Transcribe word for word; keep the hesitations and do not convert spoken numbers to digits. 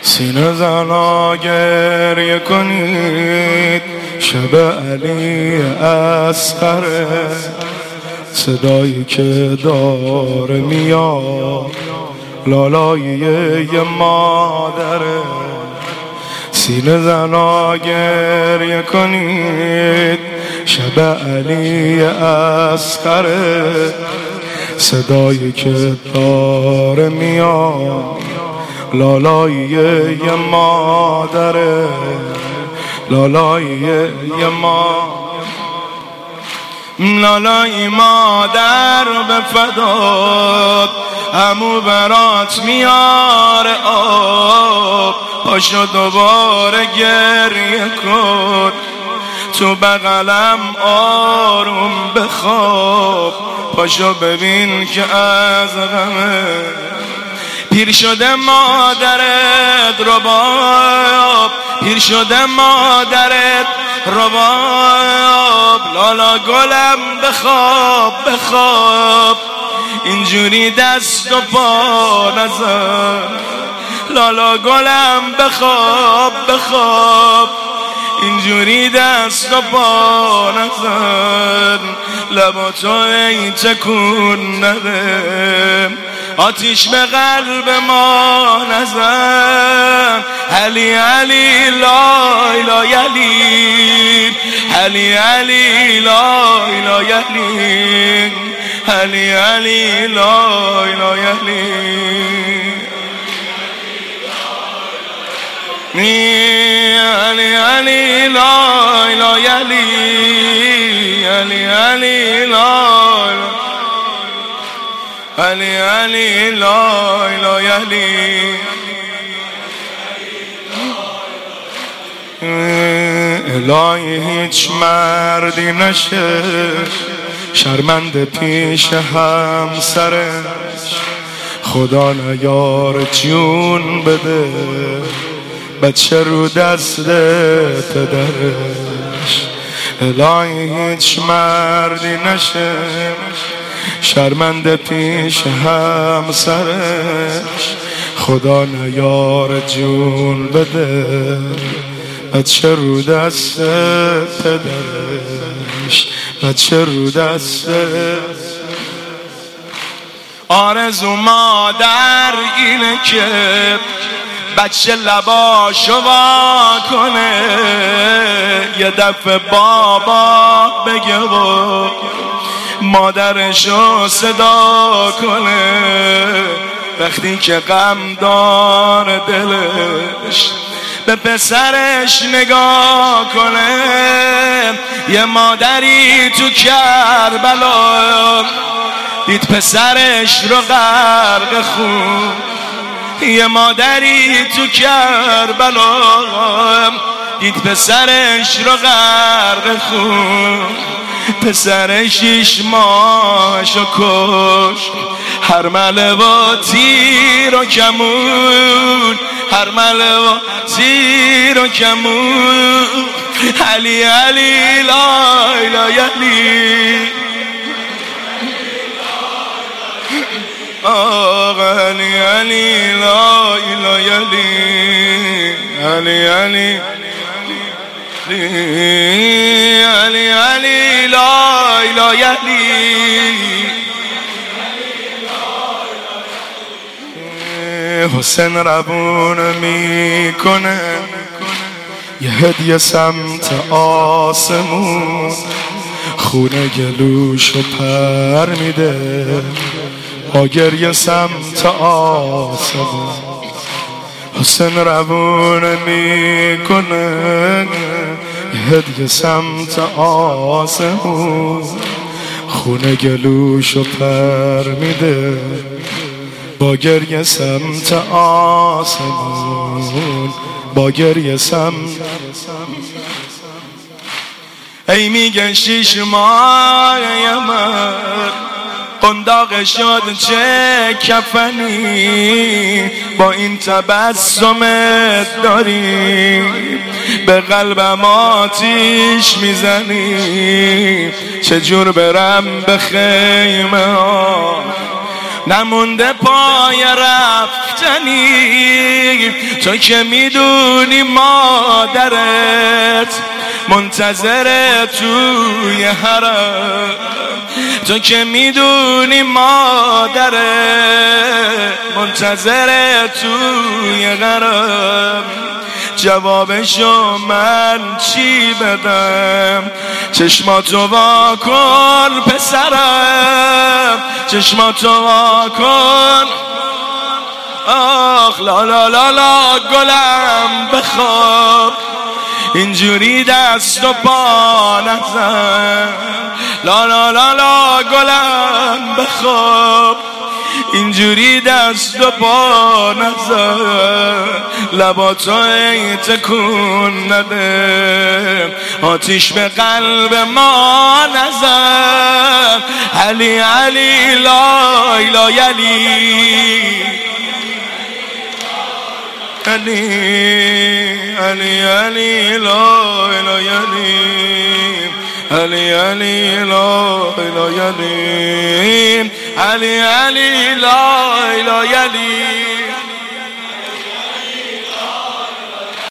سینه زنا گریه کنید، شب علی اصغره، صدایی که داره میاد لالای یه مادره. سینه زنا گریه کنید، شب علی اصغره، صدایی که داره میاد لالای یه مادره، لالای یه ما لالای مادر به فدات، عمو برات میاره آب، پاشو دوباره گریه کن، تو بغلم آروم بخواب، پاشو ببین که از غمه پیر شده مادرت رباب، پیر شده مادرت رباب، لالا گلم بخواب بخواب، اینجوری دست و پا نزن، لالا گلم بخواب بخواب، اینجوری دست و پا نزن، لبا تو ای تکون نده، آتیش به قلب ما نزن، علی علی لای لای علی، علی علی لای لای علی، علی علی لای لای علی، علی علی لای لای علی، علی علی لای علی علی لای لای علی. الهی هیچ مردی نشه شرمنده پیش همسرش، خدا نیار جون بده بچه رو دست پدرش. الهی هیچ مردی نشه شرمنده پیش همسرش، خدا نیار جون بده بچه رو دست پدرش، بچه رو دست. آرزو مادر اینه که بچه لباشو وا کنه، یه دفعه بابا بگه و مادرشو صدا کنه، وقتی که غم داره دلش به پسرش نگاه کنه. یه مادری تو کربلا دید پسرش رو غرق خون، یه مادری تو کربلا دید پسرش رو غرق خون، پسر شیش ماهشو کش، هر مله و تیر و کمون، هر مله و تیر و کمون، علی علی لای لای علی، آقا علی علی لای لای علی، علی علی علی علی لای لای علی. حسین ربون میکنه یه هدیه سمت آسمون، خونه گلوشو پر میده با گریه سمت آسمون. حسین روون میکنه یه هدیه سمت آسمون، خونه گلوشو پر میده با گریه سمت آسمون، با گریه سمت. ای میگن شیش ماه من قنداق شد چه کفنی، با این تبسمت داری به قلبم آتیش میزنی، چجور برم به خیمه ها نمونده پای رفتنی، تو که میدونی مادرت منتظر توی حرم، تو که میدونی مادرت منتظر توی حرم. جوابشو من چی بدم؟ چشماتو وا کن پسرم، چشماتو وا کن. آخ لا لا لا لا گلم بخواب، اینجوری دست و پا نزن. لا لا لا لا گلم بخواب، اینجوری دست و پا نزن. لباتو ای تکون نده، آتیش به قلب ما نزن. علی علی لا اله علی علی علی علی لا اله علی علی علی لا اله علی علی علی لا اله